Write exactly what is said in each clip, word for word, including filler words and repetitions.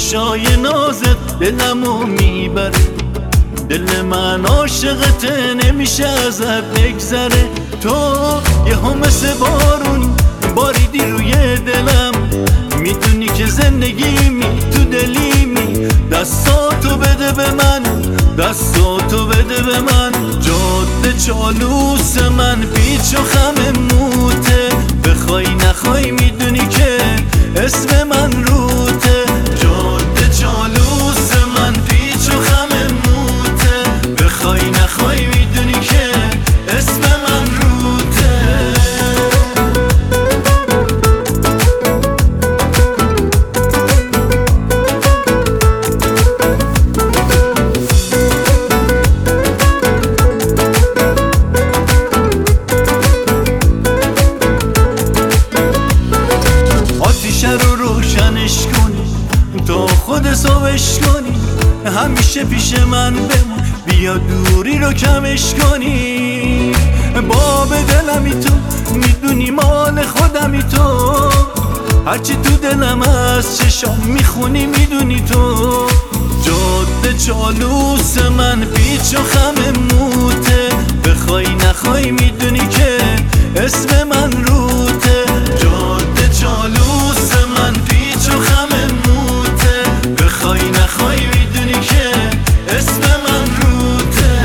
گوشای نازت دلمو میبره، دل من عاشقته نمیشه ازت بگذره. تو یه هم مثل بارونی باریدی روی دلم، میدونی که زندگیمی تو دلیمی. دستاتو بده به من، دستاتو بده به من. جاده چالوس من پیچ و خم موته، بخوای نخوای میدونی که اسم من روته. جاده چالوس من پیچ و خم موته، بخوای نخوای میدونی که اسم من روته. آتیشه رو روشنش کنی، تو خود صبحش کنی، همیشه پیش من بمون، بیا دوری رو کمش کنی. باب دلمی تو میدونی مال خودمی تو، هرچی تو دلم از چشام میخونی میدونی تو. جاده چالوس من پیچ و خم موته، بخوای نخوای میدونی که اسم من روته. جاده چالوس من پیچ و خم موته، بخوای نخوای میدونی که اسم من روته.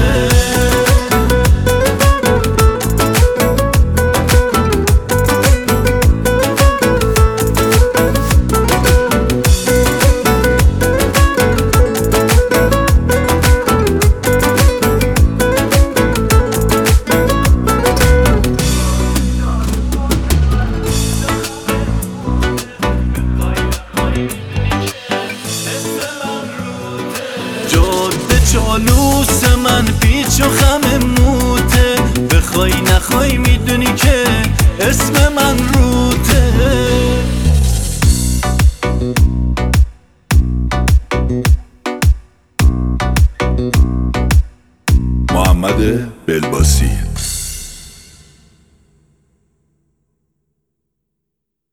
جاده چالوس من پیچ و خم موته، بخوای نخوای میدونی که اسم من روته. محمد بلباسی.